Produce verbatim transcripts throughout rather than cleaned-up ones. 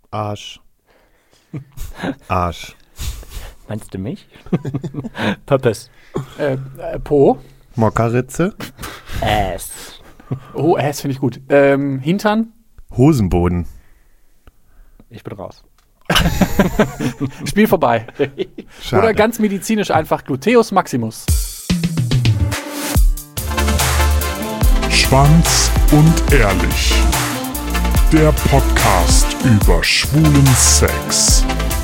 Arsch. Arsch. Meinst du mich? Purpose. Äh, äh, Po. Mockerritze. Ass. Oh, Ass finde ich gut. Ähm, Hintern. Hosenboden. Ich bin raus. Spiel vorbei. Schade. Oder ganz medizinisch einfach Gluteus Maximus. Schwanz und ehrlich. Der Podcast über schwulen Sex.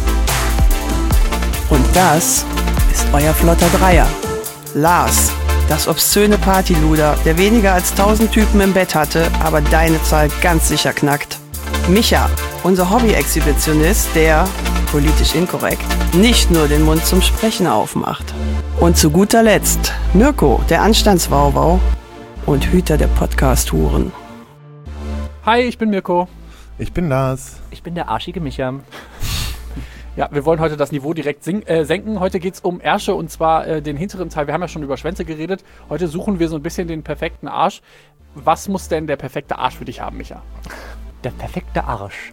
Und das ist euer flotter Dreier. Lars, das obszöne Partyluder, der weniger als tausend Typen im Bett hatte, aber deine Zahl ganz sicher knackt. Micha, unser Hobby-Exhibitionist, der, politisch inkorrekt, nicht nur den Mund zum Sprechen aufmacht. Und zu guter Letzt Mirko, der Anstandswauwau und Hüter der Podcast-Huren. Hi, ich bin Mirko. Ich bin Lars. Ich bin der arschige Micha. Ja, wir wollen heute das Niveau direkt sing- äh, senken. Heute geht es um Ärsche und zwar äh, den hinteren Teil. Wir haben ja schon über Schwänze geredet. Heute suchen wir so ein bisschen den perfekten Arsch. Was muss denn der perfekte Arsch für dich haben, Micha? Der perfekte Arsch.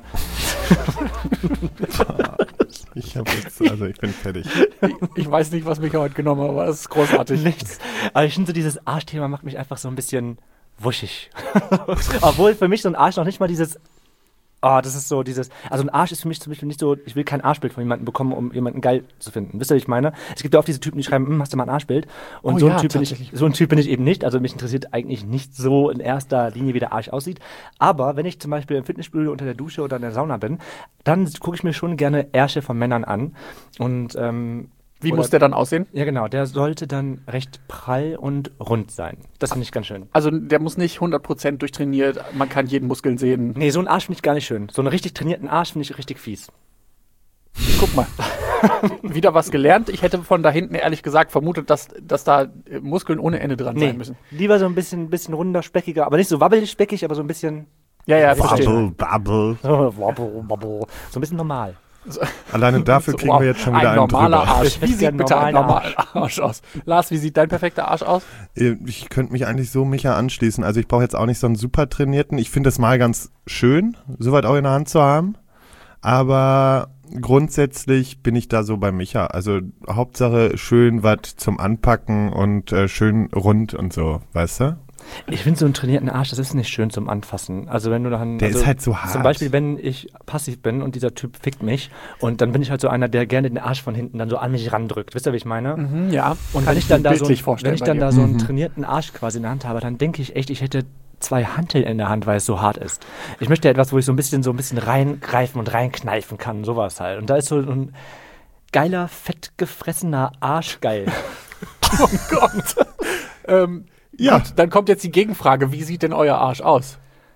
Ich hab jetzt, also ich bin fertig. Ich, ich weiß nicht, was Micha heute genommen hat, aber es ist großartig. Nichts. Aber ich finde so, dieses Arschthema macht mich einfach so ein bisschen wuschig. Obwohl für mich so ein Arsch noch nicht mal dieses... Oh, das ist so dieses, also ein Arsch ist für mich zum Beispiel nicht so, ich will kein Arschbild von jemandem bekommen, um jemanden geil zu finden. Wisst ihr, was ich meine? Es gibt ja oft diese Typen, die schreiben, hm, hast du mal ein Arschbild? Und Oh so, ja, ein typ bin ich, tatsächlich. so ein Typ bin ich eben nicht. Also mich interessiert eigentlich nicht so in erster Linie, wie der Arsch aussieht. Aber wenn ich zum Beispiel im Fitnessstudio unter der Dusche oder in der Sauna bin, dann gucke ich mir schon gerne Ärsche von Männern an. Und ähm, Wie oder- muss der dann aussehen? ja genau, der sollte dann recht prall und rund sein. Das finde ich ganz schön. Also der muss nicht hundert Prozent durchtrainiert, man kann jeden Muskeln sehen. Nee, so einen Arsch finde ich gar nicht schön. So einen richtig trainierten Arsch finde ich richtig fies. Guck mal. Wieder was gelernt. Ich hätte von da hinten ehrlich gesagt vermutet, dass, dass da äh, Muskeln ohne Ende dran sein müssen. Lieber so ein bisschen, bisschen runder, speckiger, aber nicht so wabbelig speckig, aber so ein bisschen Ja, ja, verstehe. Bubble, bubble. wobble, wobble, so ein bisschen normal. Alleine dafür kriegen wir jetzt schon wieder ein einen normaler drüber. Arsch. Ich Wie hätte sieht gern bitte ein normalen normaler Arsch aus? Lars, wie sieht dein perfekter Arsch aus? Ich könnte mich eigentlich so Micha anschließen. Also ich brauche jetzt auch nicht so einen super trainierten. Ich finde es mal ganz schön, soweit auch in der Hand zu haben. Aber grundsätzlich bin ich da so bei Micha. Also Hauptsache schön was zum Anpacken und äh, schön rund und so, weißt du? Ich finde so einen trainierten Arsch, das ist nicht schön zum Anfassen. Also wenn du dann, Der also ist halt so hart. Zum Beispiel, wenn ich passiv bin und dieser Typ fickt mich und dann bin ich halt so einer, der gerne den Arsch von hinten dann so an mich randrückt. Wisst ihr, wie ich meine? Mhm, ja. Und Kann wenn ich dann mir da so, bildlich wenn vorstellen ich bei dann dir. da so einen trainierten Arsch quasi in der Hand habe, dann denke ich echt, ich hätte zwei Hanteln in der Hand, weil es so hart ist. Ich möchte etwas, wo ich so ein bisschen so ein bisschen reingreifen und reinkneifen kann, sowas halt. Und da ist so ein geiler, fettgefressener Arsch geil. Oh Gott. ähm, Ja. Gut, dann kommt jetzt die Gegenfrage. Wie sieht denn euer Arsch aus?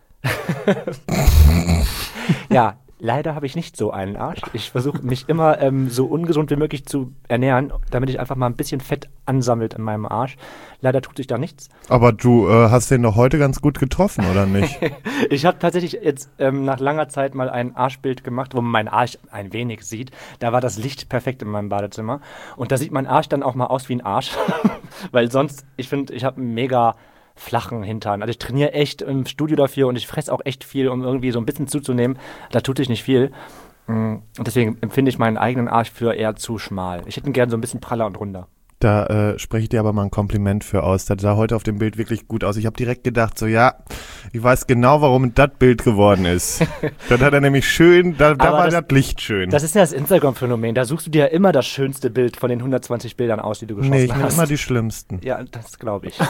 Ja, leider habe ich nicht so einen Arsch. Ich versuche mich immer ähm, so ungesund wie möglich zu ernähren, damit ich einfach mal ein bisschen Fett ansammelt in meinem Arsch. Leider tut sich da nichts. Aber du äh, hast den doch heute ganz gut getroffen, oder nicht? Ich habe tatsächlich jetzt ähm, nach langer Zeit mal ein Arschbild gemacht, wo man meinen Arsch ein wenig sieht. Da war das Licht perfekt in meinem Badezimmer. Und da sieht mein Arsch dann auch mal aus wie ein Arsch. Weil sonst, ich finde, ich habe einen mega flachen Hintern. Also ich trainiere echt im Studio dafür und ich fresse auch echt viel, um irgendwie so ein bisschen zuzunehmen. Da tut sich nicht viel. Und deswegen empfinde ich meinen eigenen Arsch für eher zu schmal. Ich hätte ihn gern so ein bisschen praller und runder. Da äh, spreche ich dir aber mal ein Kompliment für aus. Das sah heute auf dem Bild wirklich gut aus. Ich habe direkt gedacht, so ja, ich weiß genau, warum das Bild geworden ist. Das hat er nämlich schön, da, da Aber war das- das Licht schön. Das ist ja das Instagram-Phänomen. Da suchst du dir ja immer das schönste Bild von den hundertzwanzig Bildern aus, die du geschossen nee, ich nehme hast. immer die schlimmsten. Ja, das glaube ich.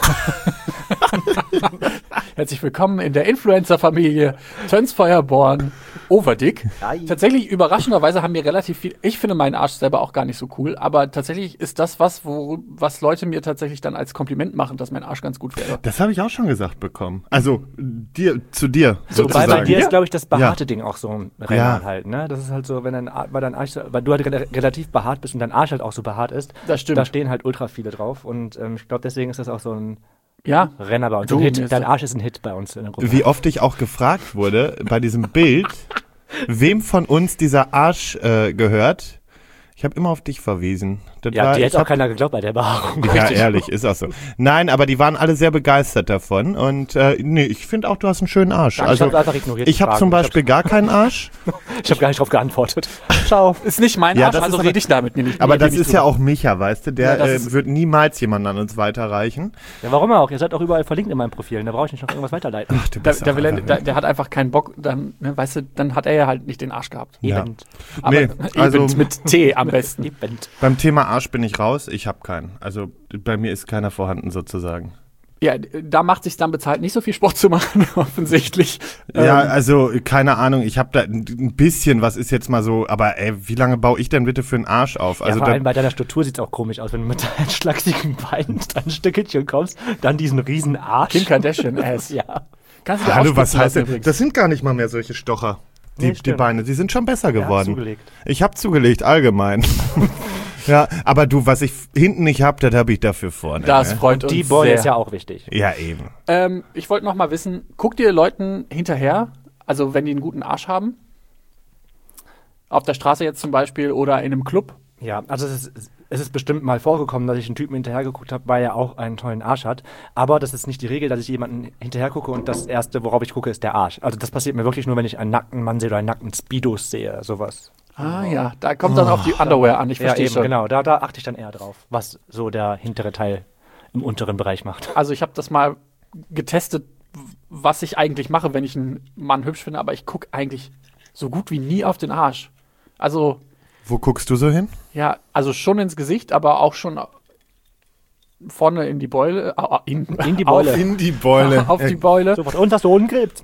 Herzlich willkommen in der Influencer-Familie Tönsfeuerborn Overdick. Ei. Tatsächlich, überraschenderweise haben wir relativ viel, ich finde meinen Arsch selber auch gar nicht so cool, aber tatsächlich ist das was, wo, was Leute mir tatsächlich dann als Kompliment machen, dass mein Arsch ganz gut wäre. Das habe ich auch schon gesagt bekommen. Also dir, zu dir Wobei sozusagen. bei dir Ja. ist, glaube ich, das behaarte Ding auch so ein Renner Ja. halt, ne? Das ist halt so, wenn dein, Ar- weil dein Arsch, so- weil du halt re- relativ behaart bist und dein Arsch halt auch so behaart ist, Das stimmt. da stehen halt ultra viele drauf und ähm, ich glaube, deswegen ist das auch so ein Ja, Renner bei uns. Du, Ein Hit. mir ist Dein das- Arsch ist ein Hit bei uns in der Gruppe. Wie oft ich auch gefragt wurde bei diesem Bild, wem von uns dieser Arsch äh, gehört. Ich habe immer auf dich verwiesen. Das Ja, war, die ich hätte auch hab- keiner geglaubt bei der Behaarung. Ja, Richtig. ehrlich, ist auch so. Nein, aber die waren alle sehr begeistert davon. Und äh, nee, ich finde auch, du hast einen schönen Arsch. Danke, ich Also hab's einfach ignoriert, ich die habe Fragen. zum Ich Beispiel gar keinen Arsch. Ich habe gar nicht drauf geantwortet. Ciao. Ist nicht mein Ja, Arsch, das also ist aber- rede ich damit nicht. Aber nicht- das nicht ist ja drüber. auch Micha, weißt du? Der Ja, das äh, ist- wird niemals jemanden an uns weiterreichen. Ja, warum auch? Ihr seid auch überall verlinkt in meinen Profilen. Da brauche ich nicht noch irgendwas weiterleiten. Du Da, bist da auch will er, einfach- da, der hat einfach keinen Bock, dann, ne, weißt du, dann hat er ja halt nicht den Arsch gehabt. Ja. Eben. Aber Nee, eben also- mit T am besten. Eben. Beim Thema Arsch bin ich raus. Ich habe keinen. Also bei mir ist keiner vorhanden sozusagen. Ja, da macht sich dann bezahlt, nicht so viel Sport zu machen, offensichtlich. Ja, Ähm, also keine Ahnung. Ich habe da ein ein bisschen, was ist jetzt mal so, aber ey, wie lange baue ich denn bitte für einen Arsch auf? Ja, Also vor da, allem bei deiner Struktur sieht es auch komisch aus, wenn du mit deinen schlachsigen Beinen ein Stückchen kommst, dann diesen riesen Arsch. Kim Kardashian-Ass. Ja. Kannst du dir hallo, was ausspritzen heißt lassen denn? übrigens. Das sind gar nicht mal mehr solche Stocher. Die, Nee, die stimmt. Beine, die sind schon besser Ja, geworden. zugelegt. Ich habe zugelegt, allgemein. Ja, aber du, was ich f- hinten nicht hab, das habe ich dafür vorne. Das ne? freut uns Die Beule sehr. ist ja auch wichtig. Ja, eben. Ähm, ich wollte noch mal wissen, guckt ihr Leuten hinterher, also wenn die einen guten Arsch haben? Auf der Straße jetzt zum Beispiel oder in einem Club? Ja, also es ist, es ist bestimmt mal vorgekommen, dass ich einen Typen hinterhergeguckt habe, weil er auch einen tollen Arsch hat. Aber das ist nicht die Regel, dass ich jemanden hinterhergucke und das Erste, worauf ich gucke, ist der Arsch. Also das passiert mir wirklich nur, wenn ich einen nackten Mann sehe oder einen nackten Speedos sehe, sowas. Ah ja, da kommt dann auf die Underwear an, ich Ja, verstehe eben, schon. genau. Da, da achte ich dann eher drauf, was so der hintere Teil im unteren Bereich macht. Also ich habe das mal getestet, w- was ich eigentlich mache, wenn ich einen Mann hübsch finde, aber ich gucke eigentlich so gut wie nie auf den Arsch. Also, Wo guckst du so hin? ja, also schon ins Gesicht, aber auch schon vorne in die Beule. äh, In, In die Beule. Auf, In die Beule. auf die Beule. So, und hast du Hodenkrebs?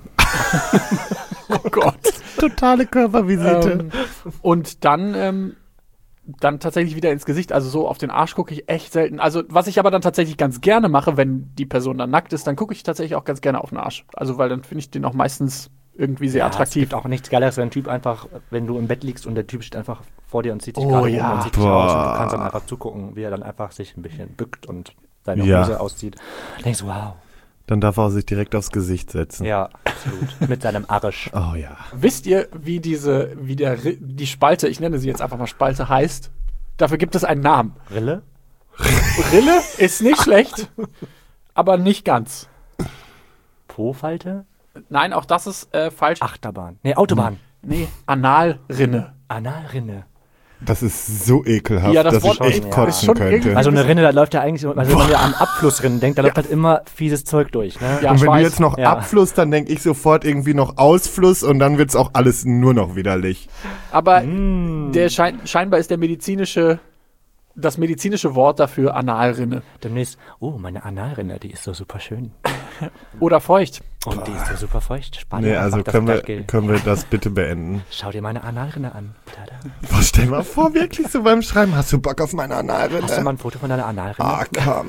Oh Gott. Totale Körpervisite. Ähm, und dann, ähm, dann tatsächlich wieder ins Gesicht. Also so auf den Arsch gucke ich echt selten. Also was ich aber dann tatsächlich ganz gerne mache, wenn die Person dann nackt ist, dann gucke ich tatsächlich auch ganz gerne auf den Arsch. Also weil dann finde ich den auch meistens irgendwie sehr Ja, Es attraktiv. gibt auch nichts Geileres, wenn ein Typ einfach, wenn du im Bett liegst und der Typ steht einfach vor dir und zieht sich Oh gerade ja. um und zieht dich Boah. aus und du kannst dann einfach zugucken, wie er dann einfach sich ein bisschen bückt und seine Ja. Hose auszieht. Da denkst du, wow. Dann darf er sich direkt aufs Gesicht setzen. Ja, absolut. Mit seinem Arsch. Oh ja. Wisst ihr, wie diese, wie der, Ri- die Spalte, ich nenne sie jetzt einfach mal Spalte, heißt? Dafür gibt es einen Namen. Rille? Rille ist nicht schlecht, aber nicht ganz. Po-Falte? Nein, auch das ist äh, falsch. Achterbahn. Nee, Autobahn. Nee, Analrinne. Analrinne. Das ist so ekelhaft, Ja, das dass Wort ich echt echt kotzen ist schon könnte. irgendwie- Also eine Rinne, da läuft ja eigentlich, also wenn man ja an Abflussrinnen denkt, da läuft halt immer fieses Zeug durch. Ne? Ja, und wenn Schweiß. du jetzt noch Ja. Abfluss, dann denke ich sofort irgendwie noch Ausfluss und dann wird's auch alles nur noch widerlich. Aber Mm. der schein, scheinbar ist der medizinische, das medizinische Wort dafür Analrinne. Demnächst, oh, meine Analrinne, die ist so super schön. Oder feucht. Und die ist so super feucht. Spar Nee, dir also einfach das können wir, Gleitgel. können wir das bitte beenden. Schau dir meine Analrinne an. Tada. Boah, stell mal vor, wirklich so beim Schreiben, hast du Bock auf meine Analrinne? Hast du mal ein Foto von deiner Analrinne? Ah, komm.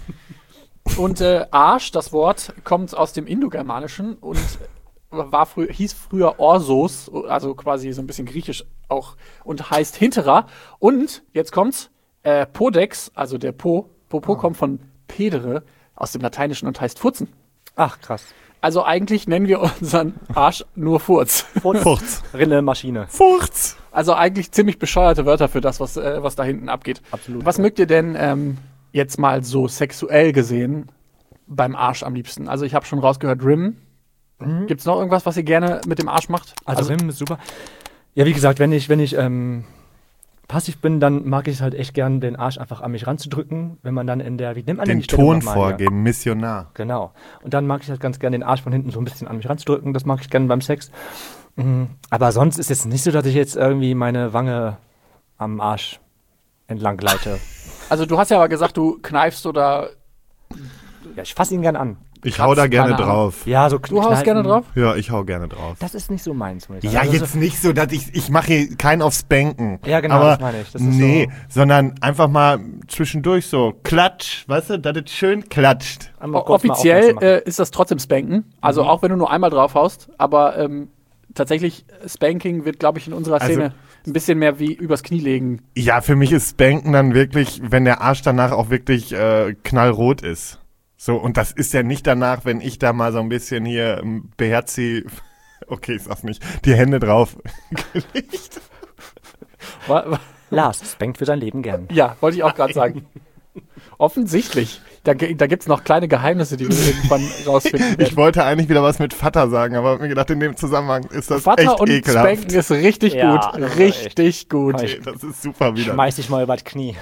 Und äh, Arsch, das Wort, kommt aus dem Indogermanischen und war frü hieß früher Orsos, also quasi so ein bisschen griechisch auch, und heißt hinterer. Und, jetzt kommt's, äh, Podex, also der Po, Popo kommt von pedere, aus dem Lateinischen und heißt Furzen. Ach, krass. Also eigentlich nennen wir unseren Arsch nur Furz. Furz. Rinne, Maschine. Furz. Also eigentlich ziemlich bescheuerte Wörter für das, was, äh, was da hinten abgeht. Absolut. Was mögt ihr denn ähm, jetzt mal so sexuell gesehen beim Arsch am liebsten? Also ich habe schon rausgehört, Rim. Mhm. Gibt's noch irgendwas, was ihr gerne mit dem Arsch macht? Also, Rim ist super. Ja, wie gesagt, wenn ich, wenn ich ähm, passiv bin, dann mag ich es halt echt gern, den Arsch einfach an mich ranzudrücken, wenn man dann in der, wie nennt man denn Den die Stellung Ton nochmal hier? vorgeben, Missionar. Genau. Und dann mag ich halt ganz gern den Arsch von hinten so ein bisschen an mich ranzudrücken. Das mag ich gern beim Sex. Mhm. Aber sonst ist es nicht so, dass ich jetzt irgendwie meine Wange am Arsch entlang gleite. Also du hast ja aber gesagt, du kneifst oder Ja, ich fasse ihn gern an. Ich hau da gerne keine Ahnung. drauf. Ja, so du haust kneifen. gerne drauf? Ja, ich hau gerne drauf. Das ist nicht so meins, muss ich sagen. Ja, Also jetzt nicht so, dass ich, ich mache hier keinen aufs Banken. Ja, genau, aber das meine ich. Das ist nee, so- sondern einfach mal zwischendurch so klatsch, weißt du, dass es schön klatscht. Einmal kurz mal Offiziell aufmerksam machen. äh, ist das trotzdem Spanken. Also auch wenn du nur einmal drauf haust. Aber ähm, tatsächlich, Spanking wird, glaube ich, in unserer Also- Szene ein bisschen mehr wie übers Knie legen. Ja, für mich ist Spanken dann wirklich, wenn der Arsch danach auch wirklich äh, knallrot ist. So, und das ist ja nicht danach, wenn ich da mal so ein bisschen hier ähm, beherzig, okay, ich sag's nicht, die Hände drauf gelegt. Wa- wa- Lars spankt für sein Leben gern. Ja, wollte ich auch gerade sagen. Offensichtlich. Da, ge- da gibt es noch kleine Geheimnisse, die wir irgendwann rausfinden Ich werden. wollte eigentlich wieder was mit Vater sagen, aber hab mir gedacht, in dem Zusammenhang ist das Vater echt und ekelhaft. Spanken ist richtig Ja, gut. das war Richtig gut. Kann ich- Nee, das ist super wieder. Schmeiß dich mal über das Knie.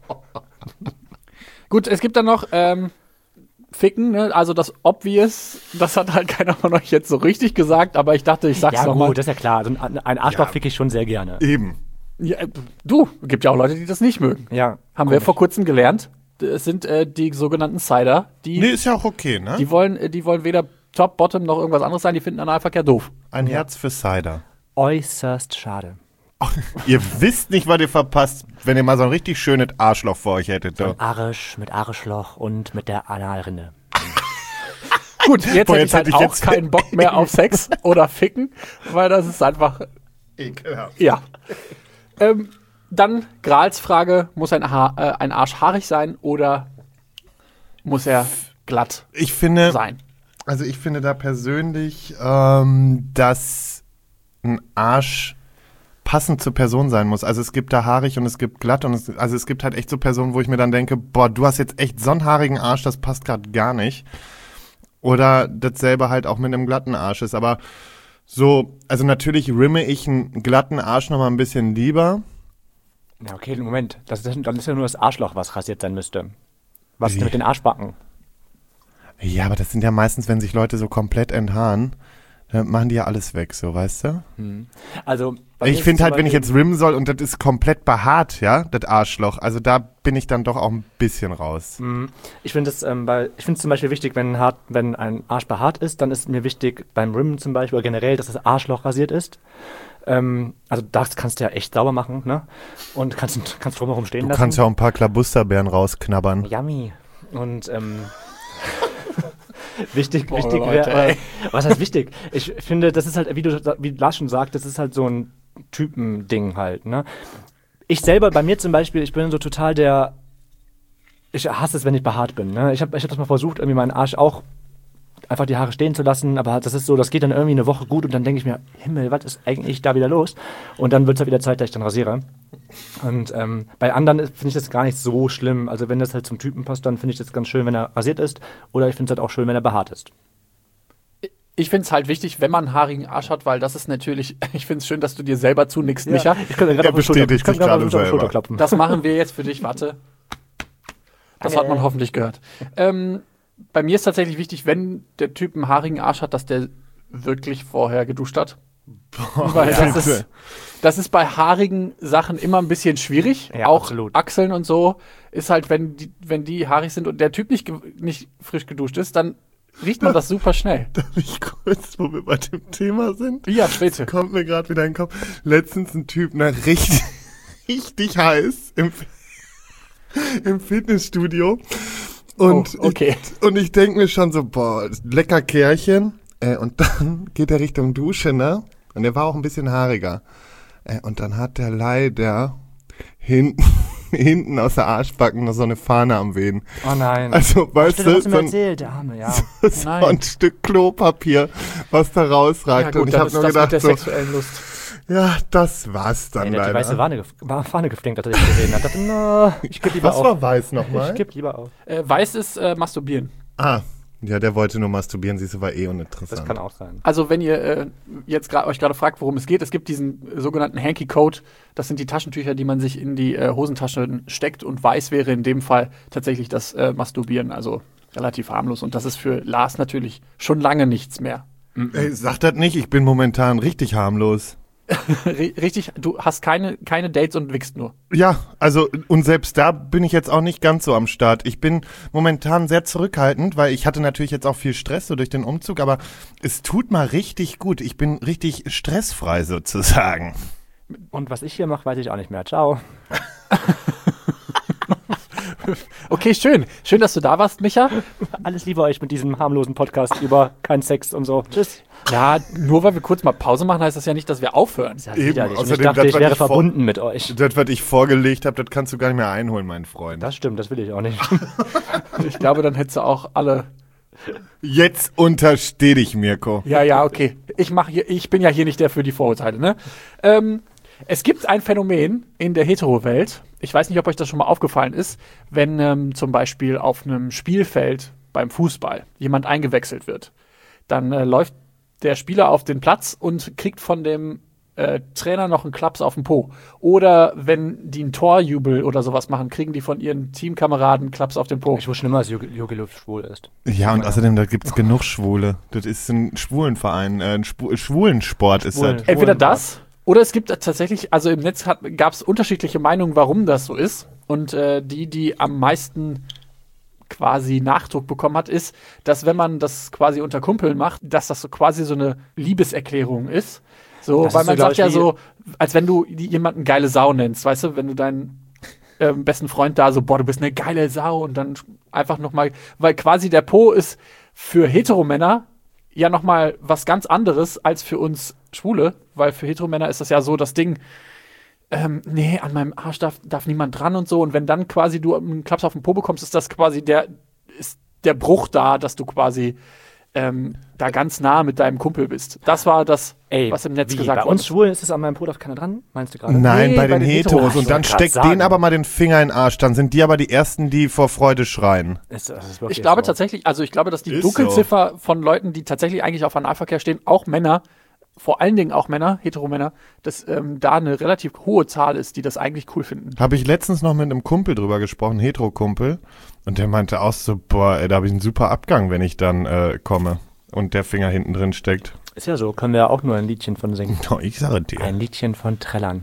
Gut, es gibt dann noch ähm, Ficken, ne? Also das Obvious, das hat halt keiner von euch jetzt so richtig gesagt, aber ich dachte, ich sag's Ja nochmal. gut, das ist ja klar. Also ein, ein Arschloch Ja. fick ich schon sehr gerne. Eben. Ja, äh, du, gibt ja auch Leute, die das nicht mögen. Ja. Haben wir komisch. vor kurzem gelernt. Es sind äh, die sogenannten Cider, die, Nee, ist ja auch okay, ne? die, wollen, äh, die wollen weder Top, Bottom noch irgendwas anderes sein, die finden Analverkehr doof. Ein Herz für Cider. Äußerst schade. Ihr wisst nicht, was ihr verpasst, wenn ihr mal so ein richtig schönes Arschloch vor euch hättet. Du. Arisch mit Arschloch und mit der Analrinne. Gut, jetzt Boah, hätte jetzt ich halt hätte ich auch jetzt- keinen Bock mehr auf Sex oder Ficken, weil das ist einfach, Ekelhaft. ja. ähm, dann Grals Frage, muss ein, ha äh, ein Arsch haarig sein oder muss er glatt Ich finde, sein? also ich finde da persönlich, ähm, dass ein Arsch passend zur Person sein muss. Also es gibt da haarig und es gibt glatt und es, also es gibt halt echt so Personen, wo ich mir dann denke, boah, du hast jetzt echt so einen haarigen Arsch, das passt gerade gar nicht. Oder dasselbe halt auch mit einem glatten Arsch ist. Aber so, also natürlich rimme ich einen glatten Arsch nochmal ein bisschen lieber. Ja, okay, Moment. Das ist, dann ist ja nur das Arschloch, was rasiert sein müsste. Was ist Wie? denn mit den Arschbacken? Ja, aber das sind ja meistens, wenn sich Leute so komplett enthaaren, dann machen die ja alles weg, so, weißt du? Also, bei mir Ich ist finde zum halt, wenn ich Beispiel- jetzt rimmen soll und das ist komplett behaart, ja, das Arschloch, also da bin ich dann doch auch ein bisschen raus. Mhm. Ich finde es ähm, bei- ich finde es zum Beispiel wichtig, wenn, hart, wenn ein Arsch behaart ist, dann ist mir wichtig beim Rimmen zum Beispiel oder generell, dass das Arschloch rasiert ist. Ähm, also das kannst du ja echt sauber machen, ne? Und kannst, kannst drumherum stehen Du lassen. kannst ja auch ein paar Klabusterbeeren rausknabbern. Yummy. Und ähm, wichtig, Boah, wichtig Leute, wäre, ey. was heißt wichtig? Ich finde, das ist halt, wie du, wie Lars schon sagt, das ist halt so ein Typending halt, ne? Ich selber, bei mir zum Beispiel, ich bin so total der, ich hasse es, wenn ich behaart bin, ne? Ich habe ich hab das mal versucht, irgendwie meinen Arsch auch einfach die Haare stehen zu lassen, aber das ist so, das geht dann irgendwie eine Woche gut und dann denke ich mir, Himmel, was ist eigentlich da wieder los? Und dann wird es halt wieder Zeit, dass ich dann rasiere. Und ähm, bei anderen finde ich das gar nicht so schlimm. Also wenn das halt zum Typen passt, dann finde ich das ganz schön, wenn er rasiert ist. Oder ich finde es halt auch schön, wenn er behaart ist. Ich finde es halt wichtig, wenn man einen haarigen Arsch hat, weil das ist natürlich, ich finde es schön, dass du dir selber zunickst, Micha. Ich könnte gerade Er auf die Schulter- bestätigt ich könnte sich gerade auf gerade die Schulter selber. klopfen. Das machen wir jetzt für dich, warte. Das hat man hoffentlich gehört. Ähm, bei mir ist tatsächlich wichtig, wenn der Typ einen haarigen Arsch hat, dass der wirklich vorher geduscht hat. Weil ja. das, ist, das ist bei haarigen Sachen immer ein bisschen schwierig. Ja, auch absolut. Achseln und so ist halt, wenn die, wenn die haarig sind und der Typ nicht, ge- nicht frisch geduscht ist, dann riecht man das super schnell. Darf ich kurz, wo wir bei dem Thema sind? Ja, bitte. Kommt mir gerade wieder in den Kopf. Letztens ein Typ, ne, richtig, richtig heiß im, im Fitnessstudio. Und, Oh, okay. ich, und ich denke mir schon so, boah, lecker Kerlchen. Äh, und dann geht er Richtung Dusche, ne? Und der war auch ein bisschen haariger. Äh, und dann hat der leider hinten, hinten aus der Arschbacken noch so eine Fahne am Wehen. Oh nein. Also, weißt Stimmt, du, hast du mir so ein, erzählt, der Arme, ja. so Nein. ein Stück Klopapier, was da Ja, rausragte. gut, und ich dann habe ist nur das mit gedacht, der so, sexuellen Lust. ja, das war's dann Ey, der hat die weiße leider. Fahne, gef- Fahne geflinkt, als er dich gesehen hat. Ich dachte, na, ich gebe lieber Was auf. war weiß nochmal? Ich gebe lieber auf. Äh, weiß ist äh, Masturbieren. Ah, ja, der wollte nur masturbieren, siehst du, war eh Das uninteressant. kann auch sein. Also wenn ihr äh, jetzt gra- euch gerade fragt, worum es geht, es gibt diesen äh, sogenannten Hanky-Code. Das sind die Taschentücher, die man sich in die äh, Hosentasche steckt. Und weiß wäre in dem Fall tatsächlich das äh, Masturbieren, also relativ harmlos. Und das ist für Lars natürlich schon lange nichts mehr. Ey, sag das nicht, ich bin momentan richtig harmlos. R- richtig, du hast keine, keine Dates und wickst nur. Ja, also und selbst da bin ich jetzt auch nicht ganz so am Start. Ich bin momentan sehr zurückhaltend, weil ich hatte natürlich jetzt auch viel Stress so durch den Umzug, aber es tut mal richtig gut. Ich bin richtig stressfrei sozusagen. Und was ich hier mache, weiß ich auch nicht mehr. Ciao. Okay, schön. Schön, dass du da warst, Micha. Alles Liebe euch mit diesem harmlosen Podcast über keinen Sex und so. Tschüss. Ja, nur weil wir kurz mal Pause machen, heißt das ja nicht, dass wir aufhören. Das ist ja Eben, widerlich. Und ich außerdem, dachte, das, ich was wäre ich vor- verbunden mit euch. Das, was ich vorgelegt habe, das kannst du gar nicht mehr einholen, mein Freund. Das stimmt, das will ich auch nicht. Ich glaube, dann hättest du auch alle. Jetzt untersteh dich, Mirko. Ja, ja, okay. Ich mach hier, ich bin ja hier nicht der für die Vorurteile, ne? Ähm, Es gibt ein Phänomen in der Hetero-Welt. Ich weiß nicht, ob euch das schon mal aufgefallen ist, wenn ähm, zum Beispiel auf einem Spielfeld beim Fußball jemand eingewechselt wird. Dann äh, läuft der Spieler auf den Platz und kriegt von dem äh, Trainer noch einen Klaps auf den Po. Oder wenn die einen Torjubel oder sowas machen, kriegen die von ihren Teamkameraden einen Klaps auf den Po. Ich wusste schon immer, dass Jogi Löw schwul ist. Ja, und außerdem, da gibt's genug Schwule. Das ist ein Schwulenverein, äh, ein Schwu- Schwulensport ist Schwulen. das. Entweder das oder es gibt tatsächlich, also im Netz gab es unterschiedliche Meinungen, warum das so ist. Und äh, die, die am meisten quasi Nachdruck bekommen hat, ist, dass wenn man das quasi unter Kumpeln macht, dass das so quasi so eine Liebeserklärung ist. So, Das weil ist man so, sagt glaub ja ich, so, als wenn du jemanden geile Sau nennst, weißt du, wenn du deinen ähm, besten Freund da so, boah, du bist eine geile Sau und dann einfach nochmal, weil quasi der Po ist für Heteromänner ja nochmal was ganz anderes als für uns Schwule, weil für Heteromänner ist das ja so das Ding, ähm, nee, an meinem Arsch darf, darf niemand dran und so. Und wenn dann quasi du einen Klaps auf den Po bekommst, ist das quasi der, ist der Bruch da, dass du quasi ähm, da ganz nah mit deinem Kumpel bist. Das war das, Ey, was im Netz wie, gesagt bei wurde. uns Schwulen ist es an meinem Po, darf keiner dran? Meinst du gerade? Nein, Nee, bei bei den den Heteros. Heteros. Und dann Ich wollte steckt grad denen sagen. aber mal den Finger in den Arsch. Dann sind die aber die Ersten, die vor Freude schreien. Ist, das ist wirklich Ich glaube so. tatsächlich, also ich glaube, dass die Ist Dunkelziffer von Leuten, die tatsächlich eigentlich auf Analverkehr stehen, auch Männer, vor allen Dingen auch Männer, Heteromänner, dass ähm, da eine relativ hohe Zahl ist, die das eigentlich cool finden. Habe ich letztens noch mit einem Kumpel drüber gesprochen, Hetero-Kumpel. Und der meinte auch so, boah, ey, da habe ich einen super Abgang, wenn ich dann äh, komme. Und der Finger hinten drin steckt. Ist ja so, können wir ja auch nur ein Liedchen von singen. Oh, ich sage dir. Ein Liedchen von Trällern.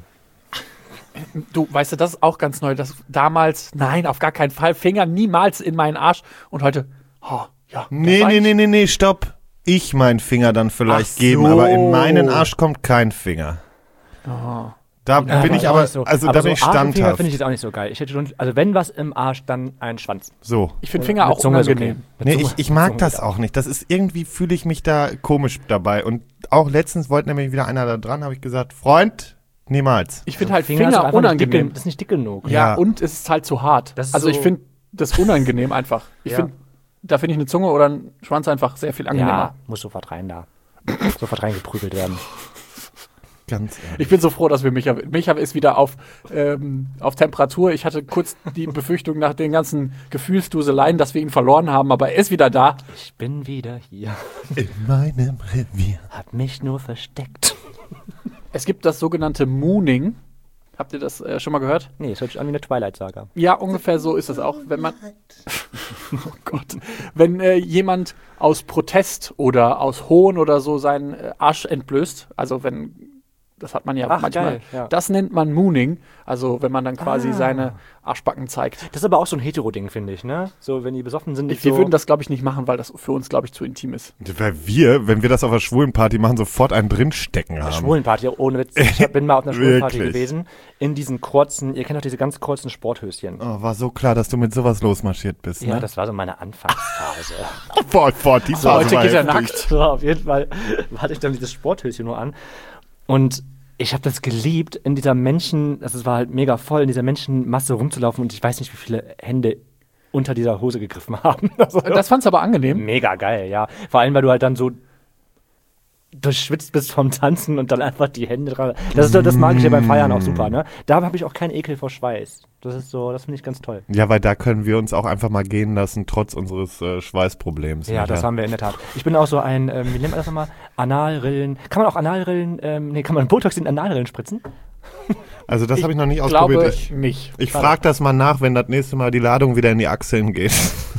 Du, weißt du, das ist auch ganz neu, dass damals, nein, auf gar keinen Fall, Finger niemals in meinen Arsch und heute, oh, ja. Nee, nee, nee, nee, nee, stopp. Ich meinen Finger dann vielleicht Ach geben, so. aber in meinen Arsch kommt kein Finger. Oh. Da Ja, bin aber ich auch aber, nicht so. also aber da so bin ich Arsch und Finger standhaft. finde ich jetzt auch nicht so geil. Ich hätte schon, also wenn was im Arsch, dann ein Schwanz. So. Ich finde Finger Mit auch Zunge ist unangenehm. okay. Mit Nee, Zunge- ich, ich mit mag Zunge das geht auch nicht. Das ist irgendwie, fühle ich mich da komisch dabei. Und auch letztens wollte nämlich wieder einer da dran, habe ich gesagt, Freund, niemals. Ich finde halt Finger Finger, ist einfach nicht unangenehm. dicke- Das ist nicht dick genug. Ja, Ja. und es ist halt zu hart. Das ist also ich so- finde das unangenehm einfach. Ich Ja. finde, da finde ich eine Zunge oder ein Schwanz einfach sehr viel angenehmer. Ja, muss sofort rein da. Sofort reingeprügelt werden. Ganz ehrlich. Ich bin so froh, dass wir Micha, Micha ist wieder auf, ähm, auf Temperatur. Ich hatte kurz die Befürchtung nach den ganzen Gefühlsduseleien, dass wir ihn verloren haben, aber er ist wieder da. Ich bin wieder hier. In meinem Revier. Hab mich nur versteckt. Es gibt das sogenannte Mooning. Habt ihr das äh, schon mal gehört? Nee, es hört sich an wie eine Twilight-Saga. Ja, ungefähr so ist es auch. Wenn man, oh Gott, wenn äh, jemand aus Protest oder aus Hohn oder so seinen äh, Arsch entblößt, also wenn, das hat man ja Ach, manchmal, geil, ja. das nennt man Mooning, also wenn man dann quasi Ah. seine Arschbacken zeigt. Das ist aber auch so ein Hetero-Ding, finde ich, ne? So, wenn die besoffen sind, Ich, nicht wir so würden das, glaube ich, nicht machen, weil das für uns, glaube ich, zu intim ist. Weil wir, wenn wir das auf einer Schwulenparty machen, sofort einen drinstecken haben. Schwulenparty, ohne Witz. Ich bin mal auf einer Schwulenparty Wirklich? gewesen. In diesen kurzen, ihr kennt doch diese ganz kurzen Sporthöschen. Oh, war so klar, dass du mit sowas losmarschiert bist, Ja, ne? das war so meine Anfangsphase. Boah, boah, die So, Phase heute war geht er heftig. nackt. So, auf jeden Fall hatte ich dann dieses Sporthöschen nur an. Und ich habe das geliebt, in dieser Menschen, also es war halt mega voll, in dieser Menschenmasse rumzulaufen und ich weiß nicht, wie viele Hände unter dieser Hose gegriffen haben. Also, Das fand's aber angenehm. mega geil, ja. Vor allem, weil du halt dann so durchschwitzt bist vom Tanzen und dann einfach die Hände dran. Das ist so, das mag ich ja beim Feiern auch super, ne? Da habe ich auch keinen Ekel vor Schweiß. Das ist so, das finde ich ganz toll. Ja, weil da können wir uns auch einfach mal gehen lassen, trotz unseres äh, Schweißproblems. Ja, ne? das haben wir in der Tat. Ich bin auch so ein, ähm, wie nennt man das nochmal? Analrillen. Kann man auch Analrillen, ähm, nee, kann man Botox in Analrillen spritzen? Also das habe ich noch nicht Ich glaube ausprobiert. Ich, nicht. ich frage das mal nach, wenn das nächste Mal die Ladung wieder in die Achseln geht.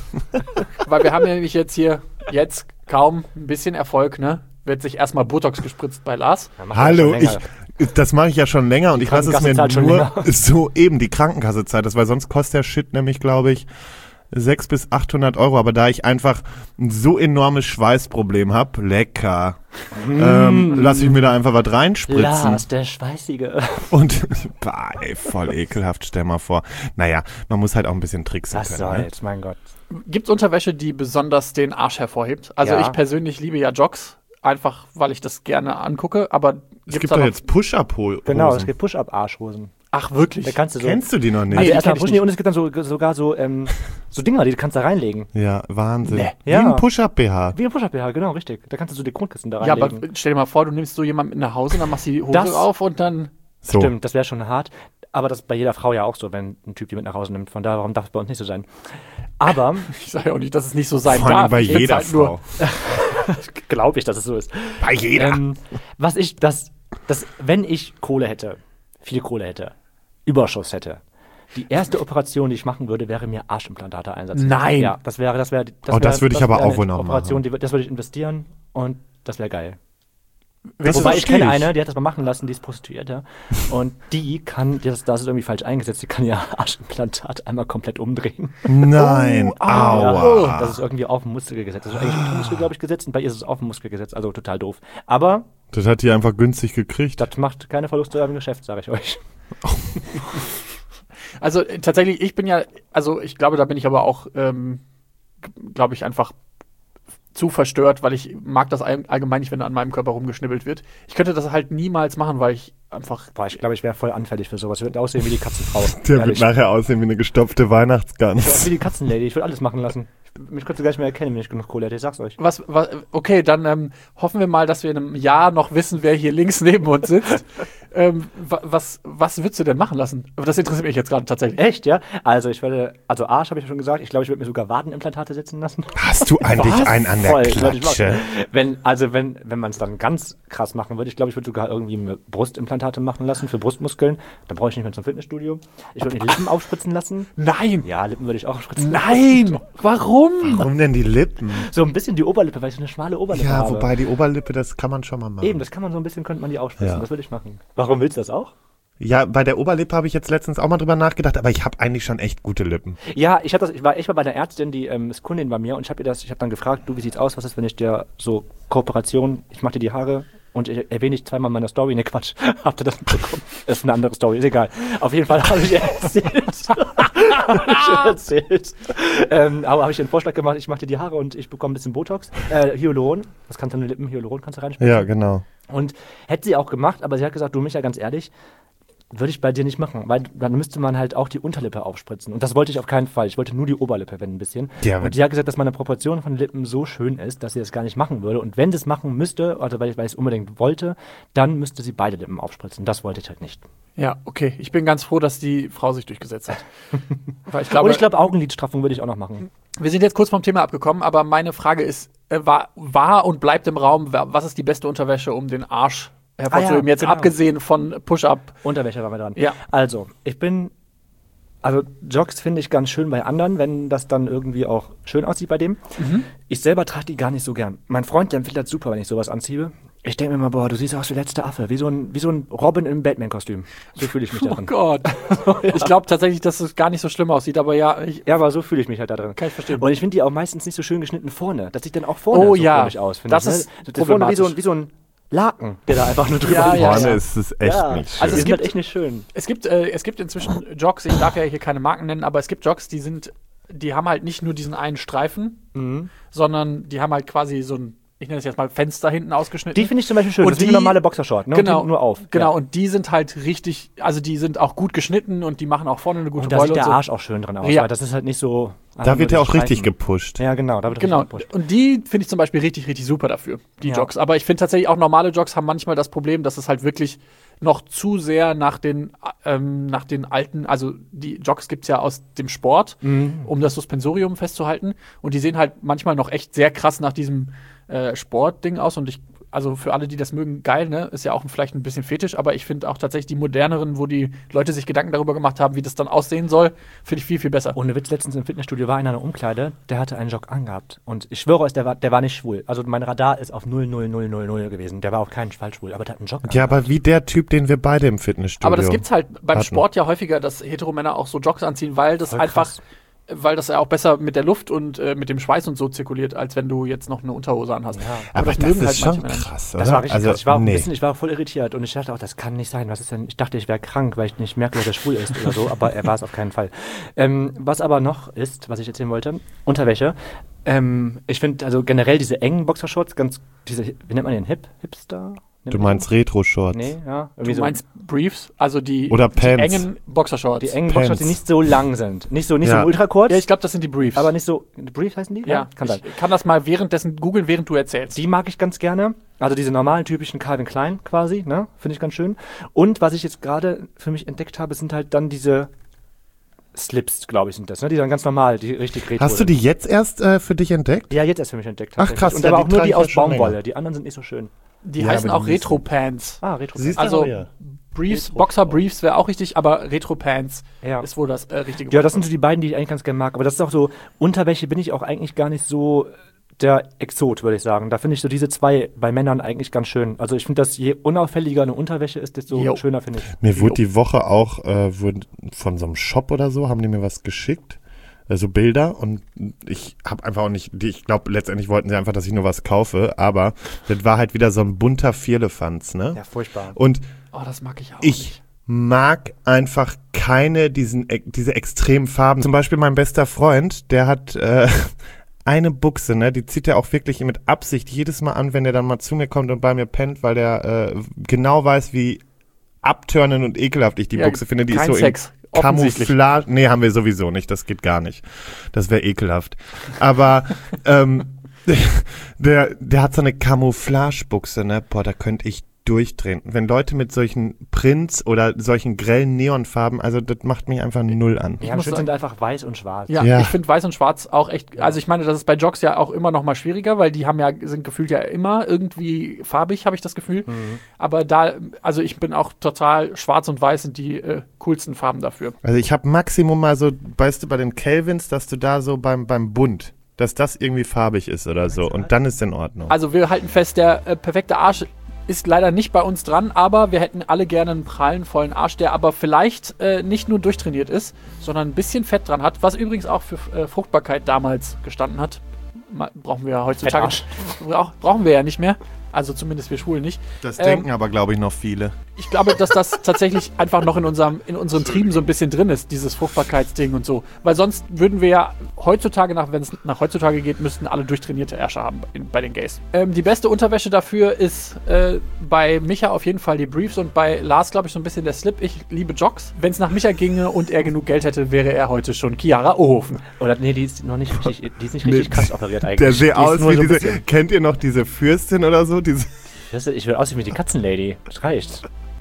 Weil wir haben ja nämlich jetzt hier, jetzt kaum ein bisschen Erfolg, ne? Wird sich erstmal Botox gespritzt bei Lars. Ja, macht er Hallo, schon ich, länger. das mache ich ja schon länger und ich lasse es mir Krankenkasse zahlt schon nur länger. so eben die Krankenkasse zahlt das, weil sonst kostet der Shit nämlich, glaube ich, sechshundert bis achthundert Euro. Aber da ich einfach ein so enormes Schweißproblem habe, lecker, ähm, lasse ich mir da einfach was reinspritzen. Lars, der Schweißige. Und, bah, ey, voll ekelhaft, stell mal vor. Naja, man muss halt auch ein bisschen tricksen Was können. Ne? soll's, mein Gott. Gibt's Unterwäsche, die besonders den Arsch hervorhebt? Also Ja. ich persönlich liebe ja Jogs, einfach weil ich das gerne angucke, aber Es gibt's gibt da doch noch- jetzt Push-Up-Hosen. Genau, es gibt Push-Up-Arschhosen. Ach wirklich? Da kannst du so. Kennst du die noch nicht? Also Nee, erstmal kenn ich pushen die und es gibt dann so, sogar so, ähm, so Dinger, die du kannst da reinlegen. Ja, Wahnsinn. Nee. Wie Ja. ein Push-Up-B H. Wie ein Push-Up, ja, genau, richtig. Da kannst du so die Grundkissen da Ja, reinlegen. aber stell dir mal vor, du nimmst so jemanden mit nach Hause, dann machst du die Hose Das- auf und dann So. Stimmt, das wäre schon hart. Aber das ist bei jeder Frau ja auch so, wenn ein Typ die mit nach Hause nimmt. Von daher, warum darf es bei uns nicht so sein? Aber Ich sage ja auch nicht, dass es nicht so sein Vor allem darf. bei Ich find's jeder halt nur- Frau. glaube ich, dass es so ist. Bei jeder. Ähm, was ich, das, das, wenn ich Kohle hätte, viel Kohle hätte, Überschuss hätte, die erste Operation, die ich machen würde, wäre mir Arschimplantate einsetzen. Nein. Ja, das wäre, das wäre, das Oh, das wäre- würde ich aber wäre auch eine wohl noch Operation, die, das würde ich investieren und das wäre geil. Das Wobei ich verstehe kenne ich. eine, die hat das mal machen lassen, die ist Prostituierte. Und die kann, das, das ist irgendwie falsch eingesetzt, die kann ihr Arschimplantat einmal komplett umdrehen. Nein, aua. Ja, das ist irgendwie auf den Muskel gesetzt. Das ist eigentlich unter den Muskel, glaube ich, gesetzt und bei ihr ist es auf den Muskel gesetzt. Also total doof. Aber Das hat die einfach günstig gekriegt. das macht keine Verluste im Geschäft, sage ich euch. Also äh, tatsächlich, ich bin ja, also ich glaube, da bin ich aber auch, ähm, glaube ich, einfach zu verstört, weil ich mag das all- allgemein nicht, wenn an meinem Körper rumgeschnibbelt wird. Ich könnte das halt niemals machen, weil ich einfach... Boah, ich glaube, ich wäre voll anfällig für sowas. Ich würde aussehen wie die Katzenfrau. Der wird Ehrlich. nachher aussehen wie eine gestopfte Ich wär Weihnachtsgans. wie die Katzenlady. Ich würde alles machen lassen. Ich, mich könntest du gar nicht mehr erkennen, wenn ich genug Kohle hätte. Ich sag's euch. Was, was, okay, dann ähm, hoffen wir mal, dass wir in einem Jahr noch wissen, wer hier links neben uns sitzt. ähm, wa, was, was würdest du denn machen lassen? Aber das interessiert mich jetzt gerade tatsächlich. Echt, ja? Also ich werde, also Arsch habe ich ja schon gesagt. Ich glaube, ich würde mir sogar Wadenimplantate setzen lassen. Hast du eigentlich Was? einen an der Voll, würde ich Klatsche? machen. Wenn, also wenn, wenn man es dann ganz krass machen würde, ich glaube, ich würde sogar irgendwie mir Brustimplantate machen lassen für Brustmuskeln. Dann brauche ich nicht mehr zum Fitnessstudio. Ich würde mir die Lippen aufspritzen lassen. Nein! Ja, Lippen würde ich auch aufspritzen. Nein! Warum? Warum denn die Lippen? So ein bisschen die Oberlippe, weil ich so eine schmale Oberlippe Ja, habe. wobei die Oberlippe, das kann man schon mal machen. Eben, das kann man so ein bisschen, könnte man die aufspritzen. Ja. Das würde ich machen. Warum willst du das auch? Ja, bei der Oberlippe habe ich jetzt letztens auch mal drüber nachgedacht, aber ich habe eigentlich schon echt gute Lippen. Ja, ich, hab das, ich war echt mal bei einer Ärztin, die ähm, ist Kundin bei mir und ich habe ihr das, ich habe dann gefragt, du, wie sieht's aus, was ist, wenn ich dir so Kooperation, ich mache dir die Haare und ich erwähne dich zweimal in meiner Story, ne Quatsch, habt ihr das mitbekommen? Das ist eine andere Story, ist egal. Auf jeden Fall habe ich ihr erzählt, hab ich ihr erzählt, ähm, aber habe ich ihr einen Vorschlag gemacht, ich mache dir die Haare und ich bekomme ein bisschen Botox, äh, Hyaluron, das kannst du in die Lippen, Hyaluron kannst du reinspielen. Ja, genau. Und hätte sie auch gemacht, aber sie hat gesagt, du Micha, ganz ehrlich, würde ich bei dir nicht machen, weil dann müsste man halt auch die Unterlippe aufspritzen. Und das wollte ich auf keinen Fall. Ich wollte nur die Oberlippe, wenn ein bisschen. Ja, und die hat gesagt, dass meine Proportion von den Lippen so schön ist, dass sie das gar nicht machen würde. Und wenn sie es machen müsste, also weil ich, weil ich es unbedingt wollte, dann müsste sie beide Lippen aufspritzen. Das wollte ich halt nicht. Ja, okay. Ich bin ganz froh, dass die Frau sich durchgesetzt hat. Weil ich glaube, Und ich glaube, Augenlidstraffung würde ich auch noch machen. wir sind jetzt kurz vom Thema abgekommen, aber meine Frage ist, äh, war, war und bleibt im Raum, wa- was ist die beste Unterwäsche, um den Arsch hervorzuheben? Ah ja, jetzt genau. abgesehen von Push-Up. Unterwäsche war wir dran. Ja. Also, ich bin, also Jogs finde ich ganz schön bei anderen, wenn das dann irgendwie auch schön aussieht bei dem. Ich selber trage die gar nicht so gern. Mein Freund, der findet das super, wenn ich sowas anziehe. Ich denke mir immer, boah, du siehst aus wie der letzte Affe, wie so ein, wie so ein Robin im Batman-Kostüm. So fühle ich mich da Oh drin. Gott. Ich glaube tatsächlich, dass es gar nicht so schlimm aussieht, aber ja, ich, Ja, aber so fühle ich mich halt da drin. kann ich verstehen. Und ich finde die auch meistens nicht so schön geschnitten vorne. Das sieht dann auch vorne Oh so ja, komisch aus, finde das ich. ist ne? Das ist vorne wie so, ein- problematisch. wie so ein Laken, der da einfach nur drüber Ja, liegt. ja, Vorne ja. ist es echt Ja. nicht schön. Also Die es sind halt gibt- echt nicht schön. Es gibt, äh, es gibt inzwischen Jogs, ich darf ja hier keine Marken nennen, aber es gibt Jogs, die sind, die haben halt nicht nur diesen einen Streifen, Mhm. sondern die haben halt quasi so ein, ich nenne es jetzt mal Fenster hinten ausgeschnitten. Die finde ich zum Beispiel schön. Und das ist wie die- eine normale Boxershort, ne? Und Genau, die nur auf. Genau, Ja. und die sind halt richtig, also die sind auch gut geschnitten und die machen auch vorne eine gute Und da Beule sieht der und so. Arsch auch schön drin aus, Ja. weil das ist halt nicht so. Da wird ja auch richtig Streifen. gepusht. Ja, genau, da wird Genau, richtig gepusht. und die finde ich zum Beispiel richtig, richtig super dafür, die Ja. Jogs. Aber ich finde tatsächlich auch normale Jogs haben manchmal das Problem, dass es halt wirklich noch zu sehr nach den, ähm, nach den alten, also die Jogs gibt es ja aus dem Sport, Mhm. um das Suspensorium festzuhalten. Und die sehen halt manchmal noch echt sehr krass nach diesem äh, Sportding aus. Und ich, also für alle, die das mögen, geil, ne? Ist ja auch vielleicht ein bisschen fetisch, aber ich finde auch tatsächlich die moderneren, wo die Leute sich Gedanken darüber gemacht haben, wie das dann aussehen soll, finde ich viel, viel besser. Ohne Witz, letztens im Fitnessstudio war einer in einer Umkleide, der hatte einen Jog angehabt. Und ich schwöre euch, der war, der war nicht schwul. Also mein Radar ist auf null null null null null gewesen. Der war auf keinen Fall schwul, aber der hat einen Jog Ja, aber wie der Typ, den wir beide im Fitnessstudio Aber das gibt's halt beim hatten. Sport ja häufiger, dass Heteromänner auch so Jogs anziehen, weil das Voll einfach, krass. weil das ja auch besser mit der Luft und äh, mit dem Schweiß und so zirkuliert, als wenn du jetzt noch eine Unterhose anhast. Ja. Aber das, mögen ist halt schon manche Männer nicht. krass, Das oder? war richtig also, krass. Ich war, auch ein nee. bisschen, ich war voll irritiert und ich dachte auch, das kann nicht sein. Was ist denn? Ich dachte, ich wäre krank, weil ich nicht merke, dass er schwul ist oder so, aber er war es auf keinen Fall. Ähm, was aber noch ist, was ich erzählen wollte, Unterwäsche. Ähm, ich finde also generell diese engen Boxershorts ganz, diese, wie nennt man den? Hip? Hipster? Du meinst Retro-Shorts? Nee, ja. Du so meinst Briefs, also die, Oder die Pants. engen Boxershorts. die engen Pants. Boxshorts, die nicht so lang sind. Nicht so, nicht Ja. so ultra kurz, Ja, ich glaube, das sind die Briefs. aber nicht so. Brief heißen die? ja, kann sein. ich kann das mal währenddessen googeln, während du erzählst. Die mag ich ganz gerne. Also diese normalen, typischen Calvin Klein quasi, ne? Finde ich ganz schön. Und was ich jetzt gerade für mich entdeckt habe, sind halt dann diese Slips, glaube ich, sind das, ne? Die dann ganz normal, die richtig retro Hast du sind. die jetzt erst äh, für dich entdeckt? Ja, jetzt erst für mich entdeckt. Ach, tatsächlich. krass, Und ja, aber die auch nur trage die ich ja aus schon Baumwolle. länger. Die anderen sind nicht so schön. Die Ja, heißen aber auch die müssen- Retro-Pants. Ah, retro Siehst du? Also aber ja. Briefs, Retro- Boxer-Briefs wäre auch richtig, aber Retro-Pants Ja. ist wohl das äh, richtige Ja, Wort. das sind so die beiden, die ich eigentlich ganz gerne mag. Aber das ist auch so, Unterwäsche bin ich auch eigentlich gar nicht so der Exot, würde ich sagen. Da finde ich so diese zwei bei Männern eigentlich ganz schön. Also ich finde, dass je unauffälliger eine Unterwäsche ist, desto Jo. schöner finde ich. Mir wurde die Woche auch äh, wurde von so einem Shop oder so, haben die mir was geschickt, äh, so Bilder, und ich habe einfach auch nicht, die, ich glaube letztendlich wollten sie einfach, dass ich nur was kaufe, aber das war halt wieder so ein bunter Vierlefanz, ne? Ja, furchtbar. Und Oh, das mag ich auch ich nicht. mag einfach keine diesen e- diese extremen Farben. Zum Beispiel mein bester Freund, der hat äh, eine Buchse, ne, die zieht er auch wirklich mit Absicht jedes Mal an, wenn er dann mal zu mir kommt und bei mir pennt, weil der äh, genau weiß, wie abtörnend und ekelhaft ich die Ja, Buchse finde. Die kein ist so Sex, in offensichtlich. Camouflage. Nee, haben wir sowieso nicht, das geht gar nicht. Das wäre ekelhaft. Aber ähm, der, der hat so eine Camouflage-Buchse, ne, boah, da könnte ich durchdrehen. Wenn Leute mit solchen Prints oder solchen grellen Neonfarben, also das macht mich einfach null an. Ja, am muss schönsten sagen- sind einfach weiß und schwarz. Ja, Ja. ich finde Weiß und Schwarz auch echt, also ich meine, das ist bei Jogs ja auch immer noch mal schwieriger, weil die haben ja, sind gefühlt ja immer irgendwie farbig, habe ich das Gefühl. Mhm. Aber da, also ich bin auch total, Schwarz und Weiß sind die äh, coolsten Farben dafür. Also ich habe Maximum mal so, weißt du, bei den Kelvins, dass du da so beim, beim Bund, dass das irgendwie farbig ist oder so, und dann ist in Ordnung. Also wir halten fest, der äh, perfekte Arsch ist leider nicht bei uns dran, aber wir hätten alle gerne einen prallen, vollen Arsch, der aber vielleicht äh, nicht nur durchtrainiert ist, sondern ein bisschen Fett dran hat, was übrigens auch für äh, Fruchtbarkeit damals gestanden hat. Ma- brauchen wir ja heutzutage. Fettarsch. Brauch, brauchen wir ja nicht mehr. Also zumindest wir Schwulen nicht. Das ähm, denken aber, glaube ich, noch viele. Ich glaube, dass das tatsächlich einfach noch in unserem, in unseren Trieben so ein bisschen drin ist, dieses Fruchtbarkeitsding und so. Weil sonst würden wir ja heutzutage, nach, wenn es nach heutzutage geht, müssten alle durchtrainierte Ärsche haben in, bei den Gays. Ähm, die beste Unterwäsche dafür ist äh, bei Micha auf jeden Fall die Briefs und bei Lars, glaube ich, so ein bisschen der Slip. Ich liebe Jogs. Wenn es nach Micha ginge und er genug Geld hätte, wäre er heute schon Chiara Ohofen. Oder nee, die ist noch nicht richtig, die ist nicht Nee, richtig krass operiert eigentlich. Der Die sieht ist aus nur wie so ein diese, bisschen- kennt ihr noch diese Fürstin oder so? Diese, Das ist- Ich will aussehen wie die Katzenlady. Das reicht.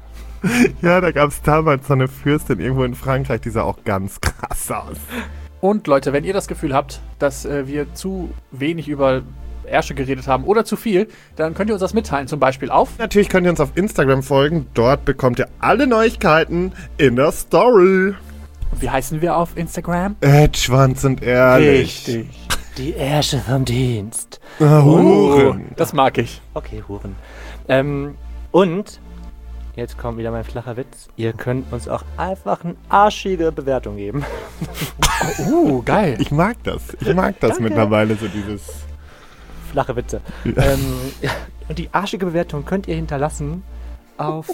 ja, da gab es damals so eine Fürstin irgendwo in Frankreich, die sah auch ganz krass aus. Und Leute, wenn ihr das Gefühl habt, dass äh, wir zu wenig über Ärsche geredet haben oder zu viel, dann könnt ihr uns das mitteilen. Zum Beispiel auf Natürlich könnt ihr uns auf Instagram folgen, dort bekommt ihr alle Neuigkeiten in der Story. wie heißen wir auf Instagram? Ed, Schwanz und ehrlich. Die Ärsche vom Dienst. Ah, Huren. Das mag ich. Okay, Huren. Ähm, und, jetzt kommt wieder mein flacher Witz. Ihr könnt uns auch einfach eine arschige Bewertung geben. Uh, geil. Ich mag das. Ich mag das Danke. mittlerweile, so dieses... Flache Witze. ähm, und die arschige Bewertung könnt ihr hinterlassen auf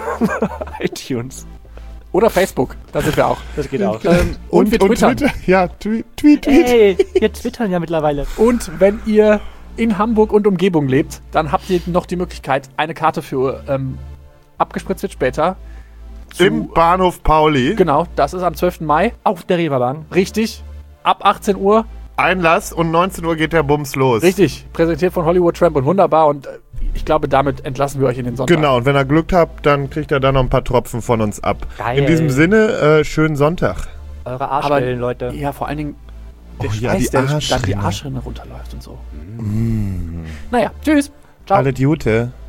iTunes. Oder Facebook, da sind wir auch. Das geht auch. Ähm, und, wir twittern. Twitter. Ja, tweet, tweet, tweet. Hey, wir twittern ja mittlerweile. Und wenn ihr in Hamburg und Umgebung lebt, dann habt ihr noch die Möglichkeit, eine Karte für ähm, abgespritzt wird später. zu- Im Bahnhof Pauli. Genau, das ist am zwölften Mai. Auf der Reeperbahn. Richtig. Ab achtzehn Uhr. Einlass und neunzehn Uhr geht der Bums los. Richtig. Präsentiert von Hollywood Tramp und wunderbar. Und äh, ich glaube, damit entlassen wir euch in den Sonntag. Genau, und wenn ihr Glück habt, dann kriegt ihr da noch ein paar Tropfen von uns ab. Geil. In diesem Sinne, äh, schönen Sonntag. Eure Arschwellen, Leute. Ja, vor allen Dingen der Oh ja, Schweiß, die der dann die Arschrinne. Arschrinne runterläuft und so. Naja, tschüss. Ciao. Alle Gute.